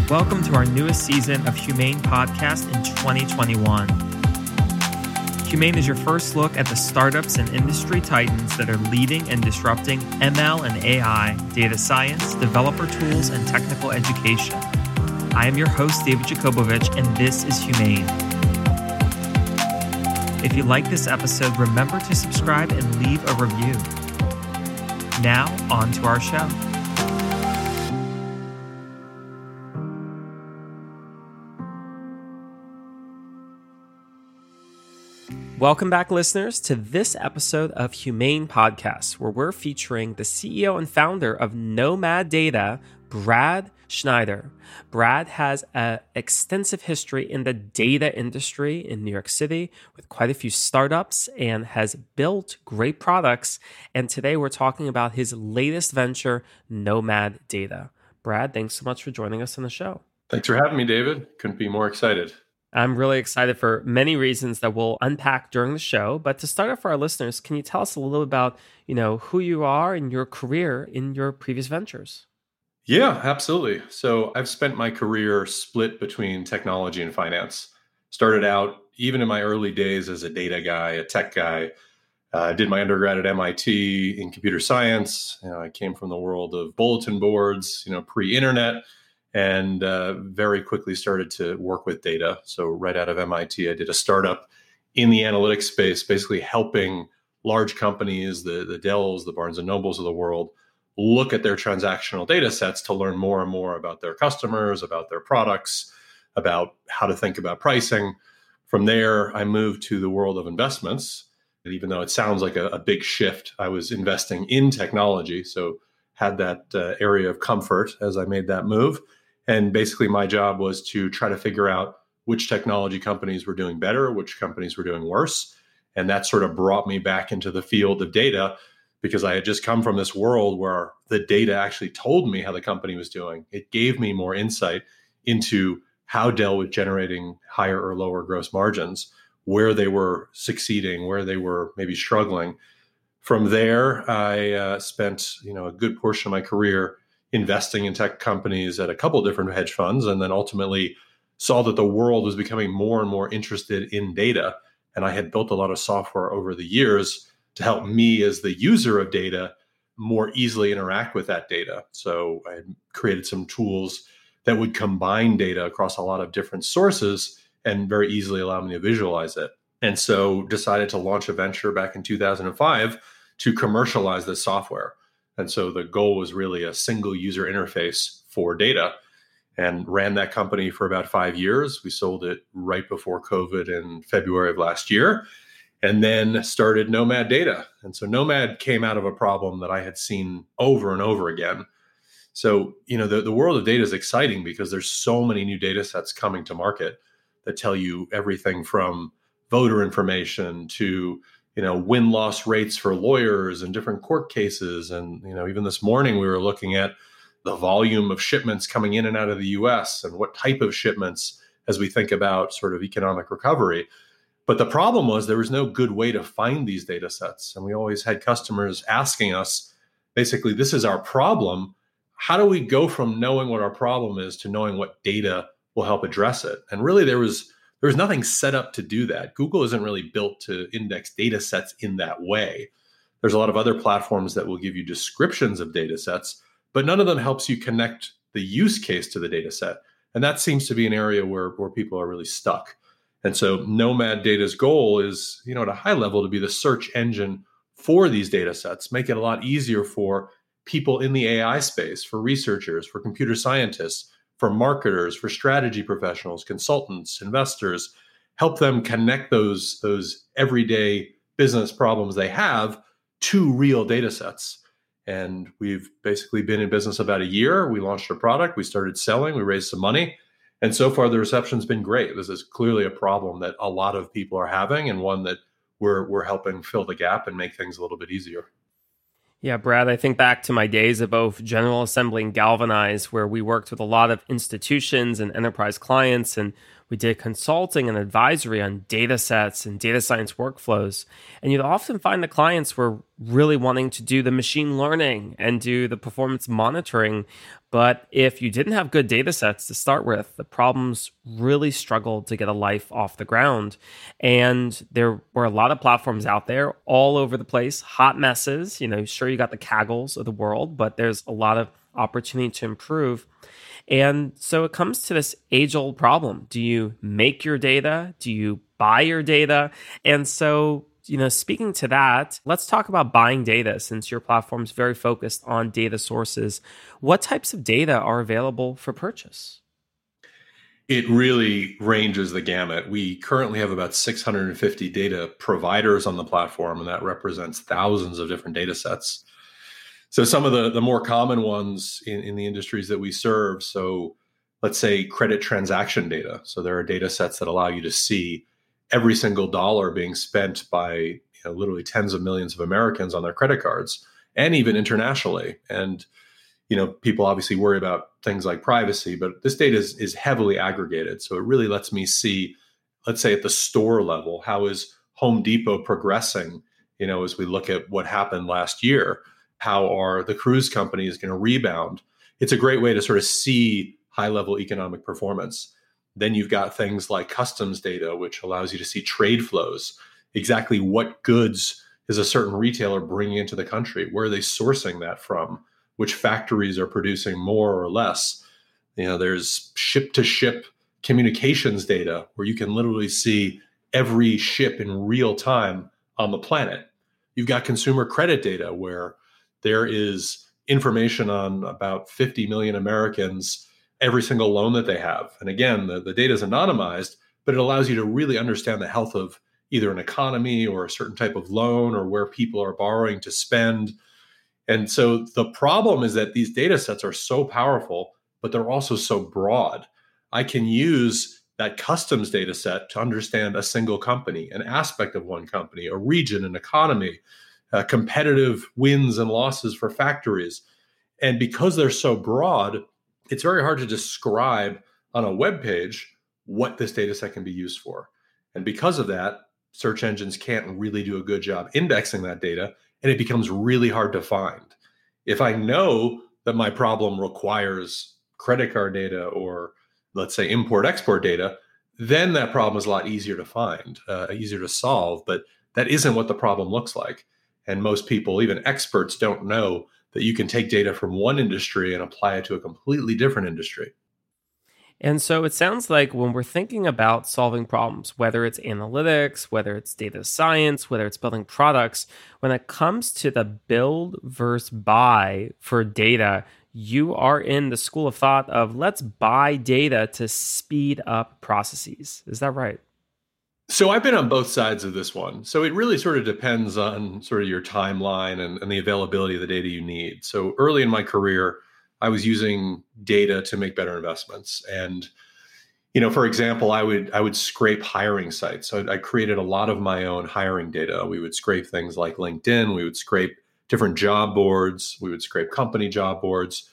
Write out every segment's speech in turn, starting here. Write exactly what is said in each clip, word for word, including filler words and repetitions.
Welcome to our newest season of Humane Podcast in twenty twenty-one. Humane is your first look at the startups and industry titans that are leading and disrupting M L and A I, data science, developer tools, and technical education. I am your host, David Jakobovich, and this is Humane. If you like this episode, remember to subscribe and leave a review. Now, on to our show. Welcome back, listeners, to this episode of Humane Podcast, where we're featuring the C E O and founder of Nomad Data, Brad Schneider. Brad has an extensive history in the data industry in New York City with quite a few startups and has built great products. And today we're talking about his latest venture, Nomad Data. Brad, thanks so much for joining us on the show. Thanks for having me, David. Couldn't be more excited. I'm really excited for many reasons that we'll unpack during the show. But to start off for our listeners, can you tell us a little bit about, you know, who you are and your career in your previous ventures? Yeah, absolutely. So I've spent my career split between technology and finance. Started out, even in my early days, as a data guy, a tech guy. I uh, did my undergrad at M I T in computer science. You know, I came from the world of bulletin boards, you know, pre-internet. And uh, very quickly started to work with data. So right out of M I T, I did a startup in the analytics space, basically helping large companies, the, the Dells, the Barnes and Nobles of the world, look at their transactional data sets to learn more and more about their customers, about their products, about how to think about pricing. From there, I moved to the world of investments. And even though it sounds like a, a big shift, I was investing in technology. So had that uh, area of comfort as I made that move. And basically my job was to try to figure out which technology companies were doing better, which companies were doing worse. And that sort of brought me back into the field of data because I had just come from this world where the data actually told me how the company was doing. It gave me more insight into how Dell was generating higher or lower gross margins, where they were succeeding, where they were maybe struggling. From there, I uh, spent, you know, a good portion of my career investing in tech companies at a couple of different hedge funds, and then ultimately saw that the world was becoming more and more interested in data. And I had built a lot of software over the years to help me as the user of data more easily interact with that data. So I created some tools that would combine data across a lot of different sources and very easily allow me to visualize it. And so decided to launch a venture back in two thousand five to commercialize this software. And so the goal was really a single user interface for data, and ran that company for about five years. We sold it right before COVID in February of last year, and then started Nomad Data. And so Nomad came out of a problem that I had seen over and over again. So, you know, the, the world of data is exciting because there's so many new data sets coming to market that tell you everything from voter information to you know, win-loss rates for lawyers and different court cases. And, you know, even this morning we were looking at the volume of shipments coming in and out of the U S and what type of shipments as we think about sort of economic recovery. But the problem was there was no good way to find these data sets. And we always had customers asking us, basically, this is our problem. How do we go from knowing what our problem is to knowing what data will help address it? And really there was There was nothing set up to do that. Google isn't really built to index data sets in that way. There's a lot of other platforms that will give you descriptions of data sets, but none of them helps you connect the use case to the data set. And that seems to be an area where, where people are really stuck. And so Nomad Data's goal is, you know, at a high level to be the search engine for these data sets, make it a lot easier for people in the A I space, for researchers, for computer scientists, for marketers, for strategy professionals, consultants, investors, help them connect those, those everyday business problems they have to real data sets. And we've basically been in business about a year. We launched a product, we started selling, we raised some money. And so far the reception's been great. This is clearly a problem that a lot of people are having and one that we're, we're helping fill the gap and make things a little bit easier. Yeah, Brad, I think back to my days of both General Assembly and Galvanize, where we worked with a lot of institutions and enterprise clients. And We did consulting and advisory on data sets and data science workflows. And you'd often find the clients were really wanting to do the machine learning and do the performance monitoring. But if you didn't have good data sets to start with, the problems really struggled to get a life off the ground. And there were a lot of platforms out there all over the place, hot messes. You know, sure, you got the Kaggles of the world, but there's a lot of opportunity to improve. And so it comes to this age-old problem. Do you make your data? Do you buy your data? And so, you know, speaking to that, let's talk about buying data since your platform is very focused on data sources. What types of data are available for purchase? It really ranges the gamut. We currently have about six hundred fifty data providers on the platform, and that represents thousands of different data sets. So some of the, the more common ones in, in the industries that we serve, so let's say credit transaction data. So there are data sets that allow you to see every single dollar being spent by you know, literally tens of millions of Americans on their credit cards, and even internationally. And you know, people obviously worry about things like privacy, but this data is, is heavily aggregated. So it really lets me see, let's say at the store level, how is Home Depot progressing, you know, as we look at what happened last year. How are the cruise companies going to rebound? It's a great way to sort of see high-level economic performance. Then you've got things like customs data, which allows you to see trade flows, exactly what goods is a certain retailer bringing into the country, where are they sourcing that from, which factories are producing more or less. You know, there's ship-to-ship communications data, where you can literally see every ship in real time on the planet. You've got consumer credit data, where there is information on about fifty million Americans, every single loan that they have. And again, the, the data is anonymized, but it allows you to really understand the health of either an economy or a certain type of loan or where people are borrowing to spend. And so the problem is that these data sets are so powerful, but they're also so broad. I can use that customs data set to understand a single company, an aspect of one company, a region, an economy, Uh, competitive wins and losses for factories. And because they're so broad, it's very hard to describe on a web page what this data set can be used for. And because of that, search engines can't really do a good job indexing that data, and it becomes really hard to find. If I know that my problem requires credit card data or, let's say, import-export data, then that problem is a lot easier to find, uh, easier to solve. But that isn't what the problem looks like. And most people, even experts, don't know that you can take data from one industry and apply it to a completely different industry. And so it sounds like when we're thinking about solving problems, whether it's analytics, whether it's data science, whether it's building products, when it comes to the build versus buy for data, you are in the school of thought of let's buy data to speed up processes. Is that right? So I've been on both sides of this one. So it really sort of depends on sort of your timeline and, and the availability of the data you need. So early in my career, I was using data to make better investments. And, you know, for example, I would I would scrape hiring sites. So I created a lot of my own hiring data. We would scrape things like LinkedIn. We would scrape different job boards. We would scrape company job boards.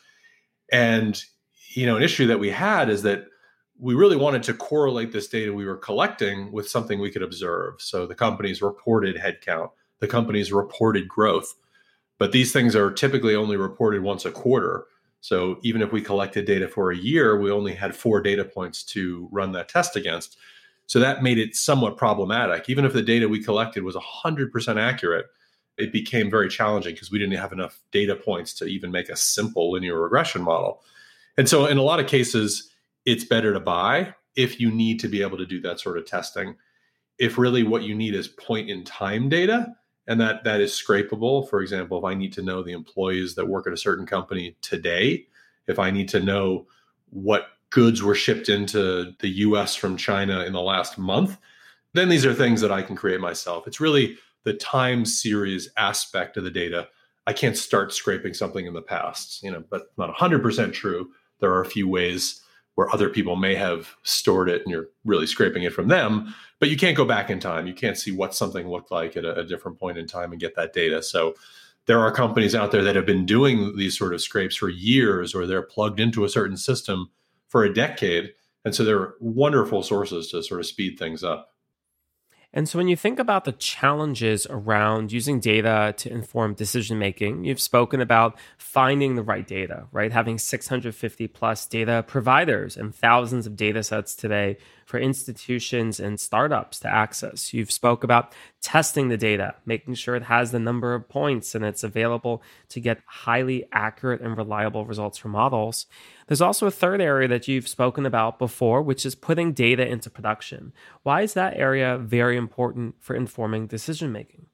And, you know, an issue that we had is that we really wanted to correlate this data we were collecting with something we could observe. So the company's reported headcount, the company's reported growth. But these things are typically only reported once a quarter. So even if we collected data for a year, we only had four data points to run that test against. So that made it somewhat problematic. Even if the data we collected was one hundred percent accurate, it became very challenging because we didn't have enough data points to even make a simple linear regression model. And so in a lot of cases, it's better to buy if you need to be able to do that sort of testing. If really what you need is point in time data, and that that is scrapable. For example, if I need to know the employees that work at a certain company today, if I need to know what goods were shipped into the U S from China in the last month, then these are things that I can create myself. It's really the time series aspect of the data. I can't start scraping something in the past, you know, but not one hundred percent true. There are a few ways where other people may have stored it and you're really scraping it from them, but you can't go back in time. You can't see what something looked like at a, a different point in time and get that data. So there are companies out there that have been doing these sort of scrapes for years, or they're plugged into a certain system for a decade. And so they're wonderful sources to sort of speed things up. And so when you think about the challenges around using data to inform decision making, you've spoken about finding the right data, right? Having six hundred fifty plus data providers and thousands of data sets today for institutions and startups to access. You've spoke about testing the data, making sure it has the number of points and it's available to get highly accurate and reliable results from models. There's also a third area that you've spoken about before, which is putting data into production. Why is that area very important for informing decision making?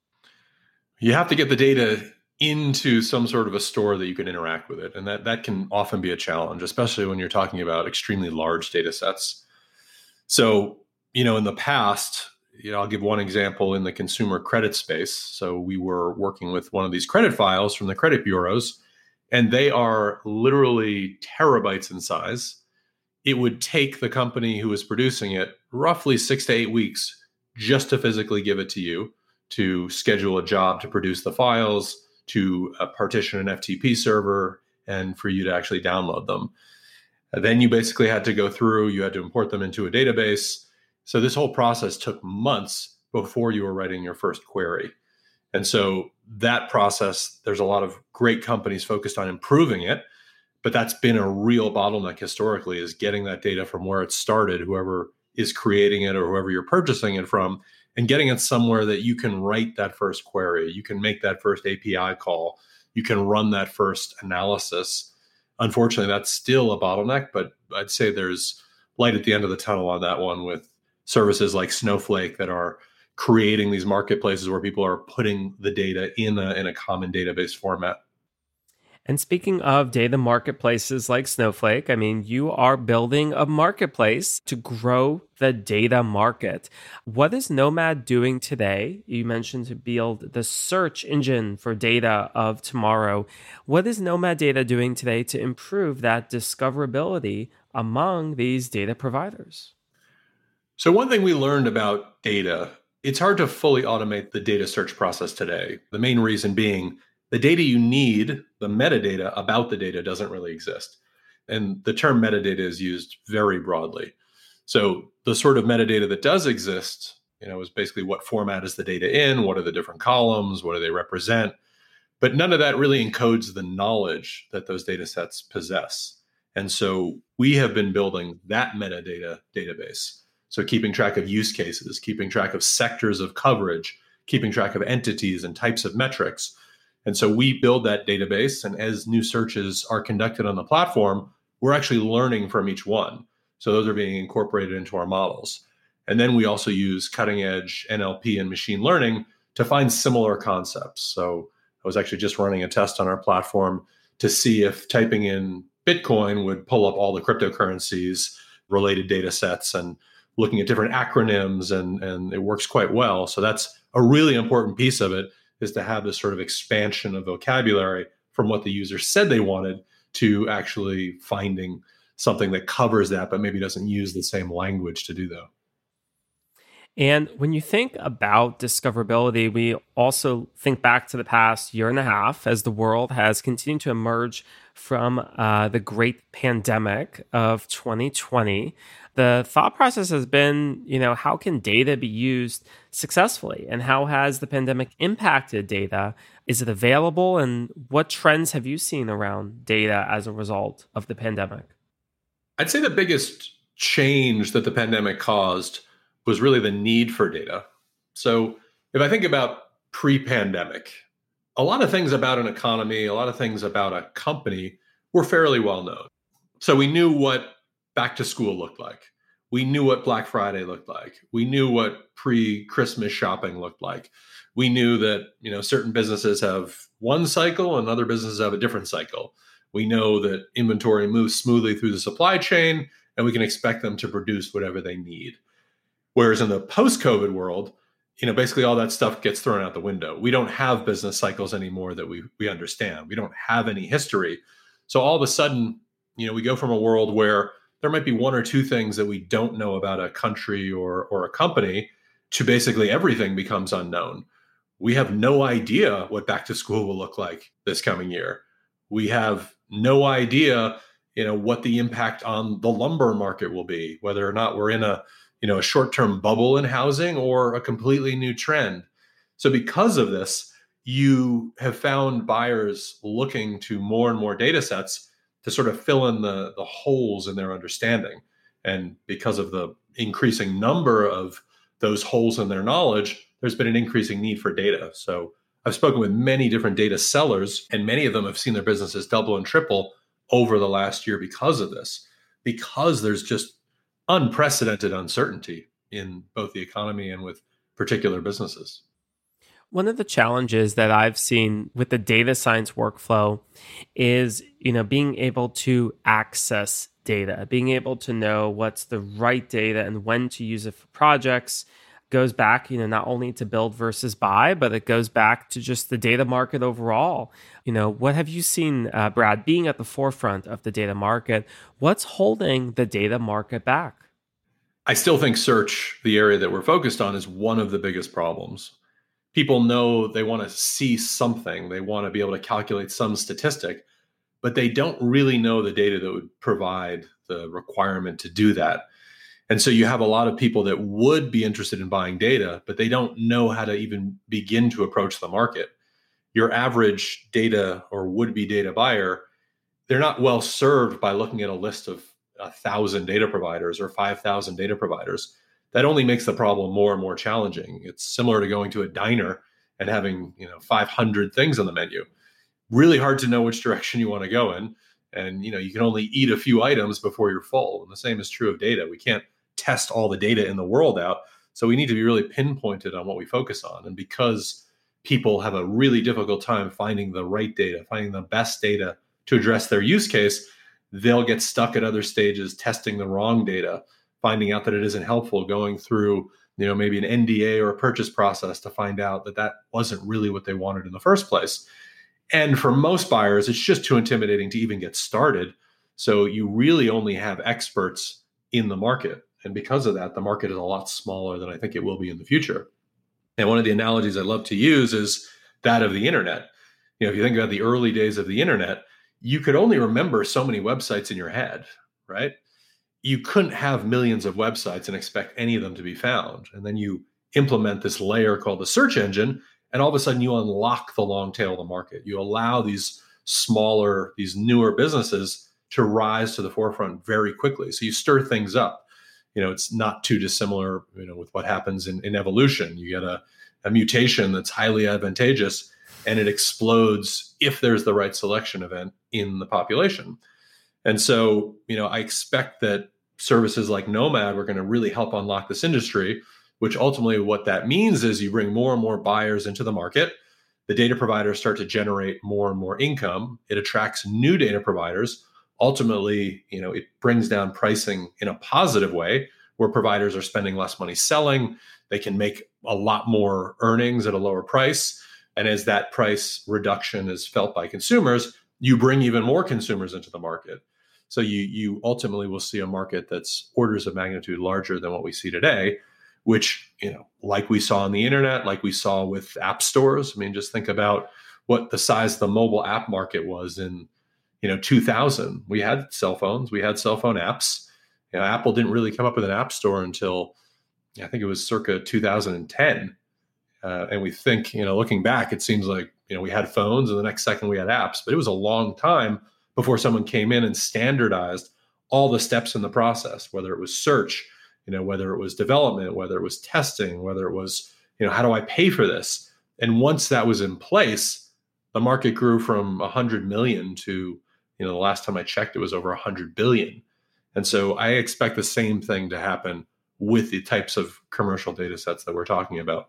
You have to get the data into some sort of a store that you can interact with it. And that, that can often be a challenge, especially when you're talking about extremely large data sets. So, you know, in the past, you know, I'll give one example in the consumer credit space. So we were working with one of these credit files from the credit bureaus, and they are literally terabytes in size. It would take the company who was producing it roughly six to eight weeks just to physically give it to you, to schedule a job to produce the files, to uh, partition an F T P server, and for you to actually download them. And then you basically had to go through, you had to import them into a database. So this whole process took months before you were writing your first query. And so that process, there's a lot of great companies focused on improving it, but that's been a real bottleneck historically, is getting that data from where it started, whoever is creating it or whoever you're purchasing it from, and getting it somewhere that you can write that first query, you can make that first A P I call, you can run that first analysis. Unfortunately, that's still a bottleneck, but I'd say there's light at the end of the tunnel on that one with services like Snowflake that are creating these marketplaces where people are putting the data in a, in a common database format. And speaking of data marketplaces like Snowflake, I mean, you are building a marketplace to grow the data market. What is Nomad doing today? You mentioned to build the search engine for data of tomorrow. What is Nomad Data doing today to improve that discoverability among these data providers? So one thing we learned about data, it's hard to fully automate the data search process today. The main reason being the data you need, the metadata about the data, doesn't really exist. And the term metadata is used very broadly. So the sort of metadata that does exist, you know, is basically what format is the data in, what are the different columns, what do they represent? But none of that really encodes the knowledge that those data sets possess. And so we have been building that metadata database. So keeping track of use cases, keeping track of sectors of coverage, keeping track of entities and types of metrics. And so we build that database, and as new searches are conducted on the platform, we're actually learning from each one. So those are being incorporated into our models. And then we also use cutting edge N L P and machine learning to find similar concepts. So I was actually just running a test on our platform to see if typing in Bitcoin would pull up all the cryptocurrencies related data sets, and looking at different acronyms, and, and it works quite well. So that's a really important piece of it, is to have this sort of expansion of vocabulary from what the user said they wanted to actually finding something that covers that, but maybe doesn't use the same language to do that. And when you think about discoverability, we also think back to the past year and a half as the world has continued to emerge from uh, the great pandemic of twenty twenty. The thought process has been, you know, how can data be used successfully? And how has the pandemic impacted data? Is it available? And what trends have you seen around data as a result of the pandemic? I'd say the biggest change that the pandemic caused was really the need for data. So if I think about pre-pandemic, a lot of things about an economy, a lot of things about a company were fairly well known. So we knew what back to school looked like. We knew what Black Friday looked like. We knew what pre-Christmas shopping looked like. We knew that, you know, certain businesses have one cycle and other businesses have a different cycle. We know that inventory moves smoothly through the supply chain, and we can expect them to produce whatever they need. Whereas in the post-COVID world, you know, basically all that stuff gets thrown out the window. We don't have business cycles anymore that we we understand. We don't have any history. So all of a sudden, you know, we go from a world where there might be one or two things that we don't know about a country or or a company to basically everything becomes unknown. We have no idea what back to school will look like this coming year. We have no idea you know, what the impact on the lumber market will be, whether or not we're in a, you know, a short-term bubble in housing or a completely new trend. So because of this, you have found buyers looking to more and more data sets to sort of fill in the, the holes in their understanding. And because of the increasing number of those holes in their knowledge, there's been an increasing need for data. So I've spoken with many different data sellers, and many of them have seen their businesses double and triple over the last year because of this, because there's just unprecedented uncertainty in both the economy and with particular businesses. One of the challenges that I've seen with the data science workflow is, you know, being able to access data, being able to know what's the right data and when to use it for projects. Goes back, you know, not only to build versus buy, but it goes back to just the data market overall. You know, what have you seen, uh, Brad, being at the forefront of the data market? What's holding the data market back? I still think search, the area that we're focused on, is one of the biggest problems. People know they want to see something. They want to be able to calculate some statistic, but they don't really know the data that would provide the requirement to do that. And so you have a lot of people that would be interested in buying data, but they don't know how to even begin to approach the market. Your average data or would-be data buyer, they're not well served by looking at a list of a thousand data providers or five thousand data providers. That only makes the problem more and more challenging. It's similar to going to a diner and having, you know, five hundred things on the menu. Really hard to know which direction you want to go in. And, you know, you can only eat a few items before you're full. And the same is true of data. We can't test all the data in the world out. So we need to be really pinpointed on what we focus on. And because people have a really difficult time finding the right data, finding the best data to address their use case, they'll get stuck at other stages testing the wrong data, finding out that it isn't helpful, going through, you know, maybe an N D A or a purchase process to find out that that wasn't really what they wanted in the first place. And for most buyers, it's just too intimidating to even get started. So you really only have experts in the market. And because of that, the market is a lot smaller than I think it will be in the future. And one of the analogies I love to use is that of the internet. You know, if you think about the early days of the internet, you could only remember so many websites in your head, right? You couldn't have millions of websites and expect any of them to be found. And then you implement this layer called the search engine, and all of a sudden you unlock the long tail of the market. You allow these smaller, these newer businesses to rise to the forefront very quickly. So you stir things up. You know, it's not too dissimilar, you know, with what happens in, in evolution. You get a, a mutation that's highly advantageous, and it explodes if there's the right selection event in the population. And so, you know, I expect that services like Nomad are going to really help unlock this industry, which ultimately what that means is you bring more and more buyers into the market. The data providers start to generate more and more income. It attracts new data providers. Ultimately, you know, it brings down pricing in a positive way where providers are spending less money selling. They can make a lot more earnings at a lower price. And as that price reduction is felt by consumers, you bring even more consumers into the market. So you you ultimately will see a market that's orders of magnitude larger than what we see today, which, you know, like we saw on the internet, like we saw with app stores. I mean, just think about what the size of the mobile app market was in, you know, two thousand. We had cell phones, we had cell phone apps. You know, Apple didn't really come up with an app store until I think it was circa two thousand ten. Uh, and we think, you know, looking back, it seems like, you know, we had phones and the next second we had apps, but it was a long time before someone came in and standardized all the steps in the process, whether it was search, you know, whether it was development, whether it was testing, whether it was, you know, how do I pay for this? And once that was in place, the market grew from one hundred million to, you know, the last time I checked, it was over one hundred billion. And so I expect the same thing to happen with the types of commercial data sets that we're talking about.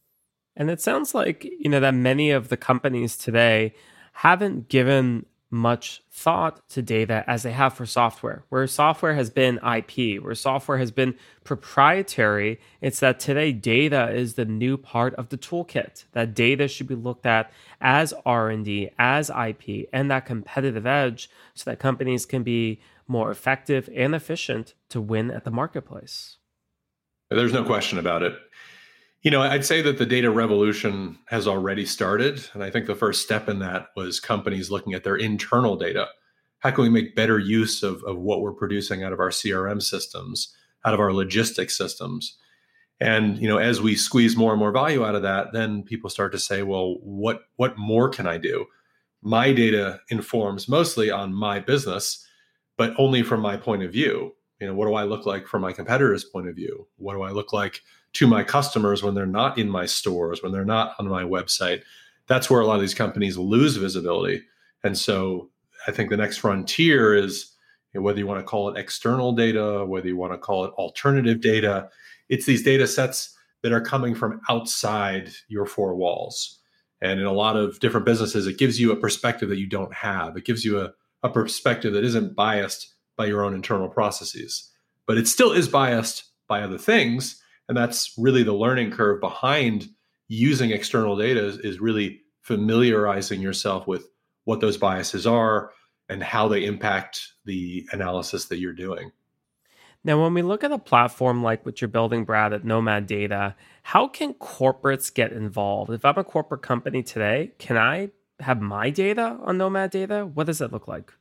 And it sounds like, you know, that many of the companies today haven't given much thought to data as they have for software, where software has been I P, where software has been proprietary. It's that today data is the new part of the toolkit. That data should be looked at as R and D, as I P, and that competitive edge so that companies can be more effective and efficient to win at the marketplace. There's no question about it. You know, I'd say that the data revolution has already started. And I think the first step in that was companies looking at their internal data. How can we make better use of, of what we're producing out of our C R M systems, out of our logistics systems? And, you know, as we squeeze more and more value out of that, then people start to say, well, what what more can I do? My data informs mostly on my business, but only from my point of view. You know, what do I look like from my competitor's point of view? What do I look like to my customers when they're not in my stores, when they're not on my website? That's where a lot of these companies lose visibility. And so I think the next frontier is, you know, whether you want to call it external data, whether you want to call it alternative data, it's these data sets that are coming from outside your four walls. And in a lot of different businesses, it gives you a perspective that you don't have. It gives you a, a perspective that isn't biased by your own internal processes, but it still is biased by other things. And that's really the learning curve behind using external data is, is really familiarizing yourself with what those biases are and how they impact the analysis that you're doing. Now, when we look at a platform like what you're building, Brad, at Nomad Data, how can corporates get involved? If I'm a corporate company today, can I have my data on Nomad Data? What does that look like?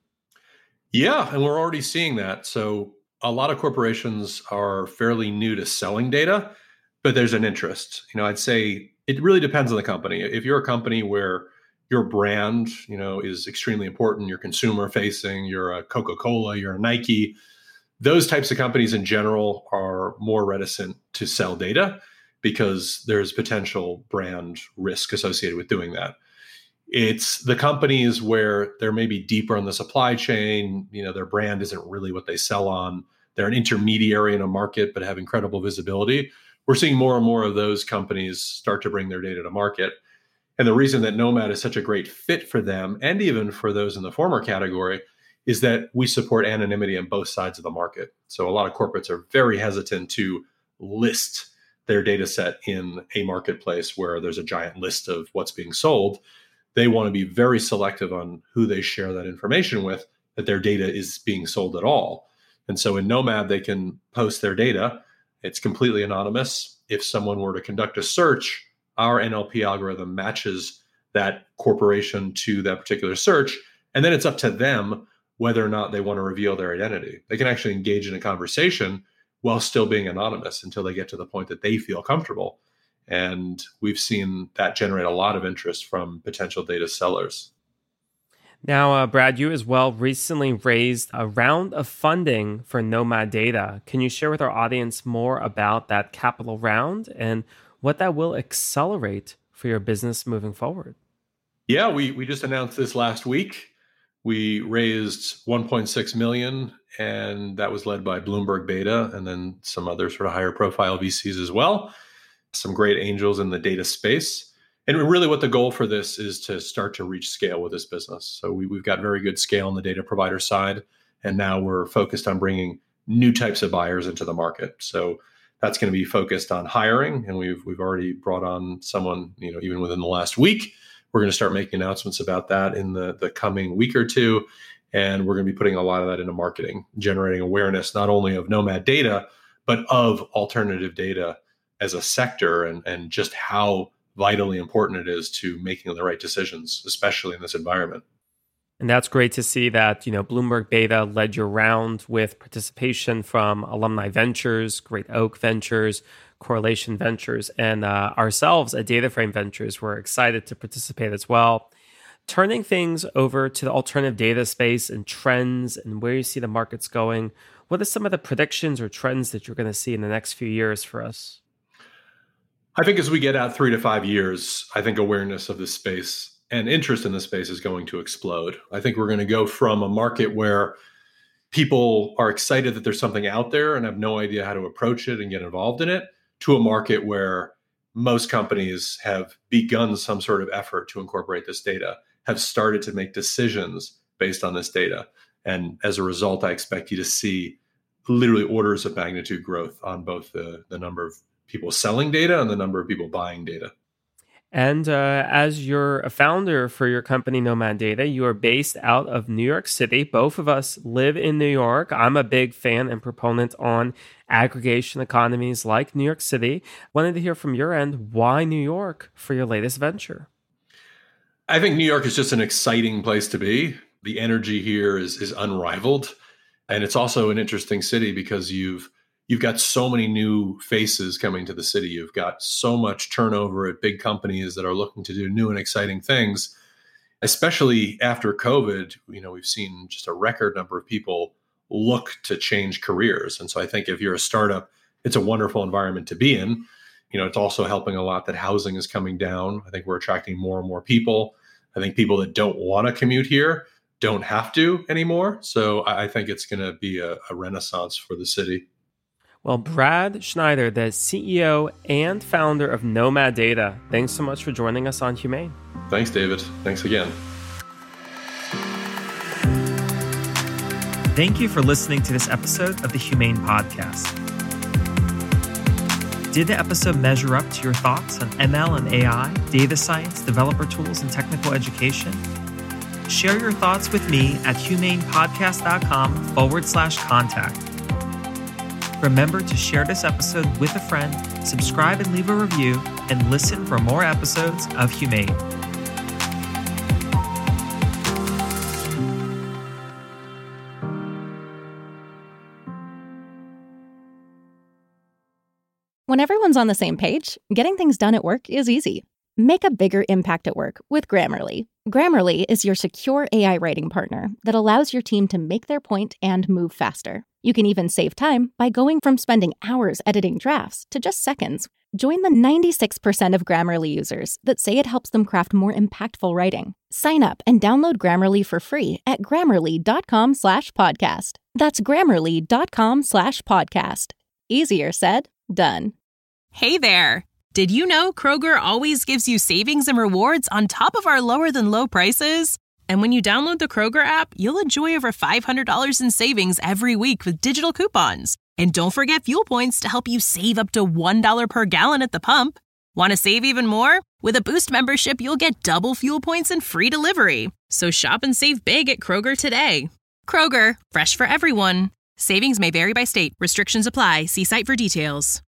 Yeah, and we're already seeing that. So a lot of corporations are fairly new to selling data, but there's an interest. You know, I'd say it really depends on the company. If you're a company where your brand, you know, is extremely important, you're consumer facing, you're a Coca-Cola, you're a Nike, those types of companies in general are more reticent to sell data because there's potential brand risk associated with doing that. It's the companies where they're maybe deeper in the supply chain, you know, their brand isn't really what they sell on. They're an intermediary in a market, but have incredible visibility. We're seeing more and more of those companies start to bring their data to market. And the reason that Nomad is such a great fit for them, and even for those in the former category, is that we support anonymity on both sides of the market. So a lot of corporates are very hesitant to list their data set in a marketplace where there's a giant list of what's being sold. They want to be very selective on who they share that information with, that their data is being sold at all. And so in Nomad, they can post their data. It's completely anonymous. If someone were to conduct a search, our N L P algorithm matches that corporation to that particular search. And then it's up to them whether or not they want to reveal their identity. They can actually engage in a conversation while still being anonymous until they get to the point that they feel comfortable. And we've seen that generate a lot of interest from potential data sellers. Now, uh, Brad, you as well recently raised a round of funding for Nomad Data. Can you share with our audience more about that capital round and what that will accelerate for your business moving forward? Yeah, we we just announced this last week. We raised one point six million dollars, and that was led by Bloomberg Beta and then some other sort of higher profile V Cs as well. Some great angels in the data space. And really what the goal for this is to start to reach scale with this business. So we, we've got very good scale on the data provider side, and now we're focused on bringing new types of buyers into the market. So that's going to be focused on hiring, and we've we've already brought on someone, you know, even within the last week. We're going to start making announcements about that in the, the coming week or two. And we're going to be putting a lot of that into marketing, generating awareness, not only of Nomad Data, but of alternative data as a sector and, and just how vitally important it is to making the right decisions, especially in this environment. And that's great to see that, you know, Bloomberg Beta led your round with participation from Alumni Ventures, Great Oak Ventures, Correlation Ventures, and uh, ourselves at DataFrame Ventures. We're excited to participate as well. Turning things over to the alternative data space and trends and where you see the markets going, what are some of the predictions or trends that you're going to see in the next few years for us? I think as we get out three to five years, I think awareness of this space and interest in this space is going to explode. I think we're going to go from a market where people are excited that there's something out there and have no idea how to approach it and get involved in it, to a market where most companies have begun some sort of effort to incorporate this data, have started to make decisions based on this data. And as a result, I expect you to see literally orders of magnitude growth on both the, the number of people selling data and the number of people buying data. And uh, as you're a founder for your company, Nomad Data, you are based out of New York City. Both of us live in New York. I'm a big fan and proponent on aggregation economies like New York City. Wanted to hear from your end, why New York for your latest venture? I think New York is just an exciting place to be. The energy here is is unrivaled. And it's also an interesting city because you've you've got so many new faces coming to the city. You've got so much turnover at big companies that are looking to do new and exciting things. Especially after COVID, you know, we've seen just a record number of people look to change careers. And so I think if you're a startup, it's a wonderful environment to be in. You know, it's also helping a lot that housing is coming down. I think we're attracting more and more people. I think people that don't want to commute here don't have to anymore. So I think it's going to be a, a renaissance for the city. Well, Brad Schneider, the C E O and founder of Nomad Data, thanks so much for joining us on Humane. Thanks, David. Thanks again. Thank you for listening to this episode of the Humane Podcast. Did the episode measure up to your thoughts on M L and A I, data science, developer tools, and technical education? Share your thoughts with me at humanepodcast.com forward slash contact. Remember to share this episode with a friend, subscribe and leave a review, and listen for more episodes of Humane. When everyone's on the same page, getting things done at work is easy. Make a bigger impact at work with Grammarly. Grammarly is your secure A I writing partner that allows your team to make their point and move faster. You can even save time by going from spending hours editing drafts to just seconds. Join the ninety-six percent of Grammarly users that say it helps them craft more impactful writing. Sign up and download Grammarly for free at grammarly.com slash podcast. That's grammarly.com slash podcast. Easier said, done. Hey there! Did you know Kroger always gives you savings and rewards on top of our lower-than-low prices? And when you download the Kroger app, you'll enjoy over five hundred dollars in savings every week with digital coupons. And don't forget fuel points to help you save up to one dollar per gallon at the pump. Want to save even more? With a Boost membership, you'll get double fuel points and free delivery. So shop and save big at Kroger today. Kroger, fresh for everyone. Savings may vary by state. Restrictions apply. See site for details.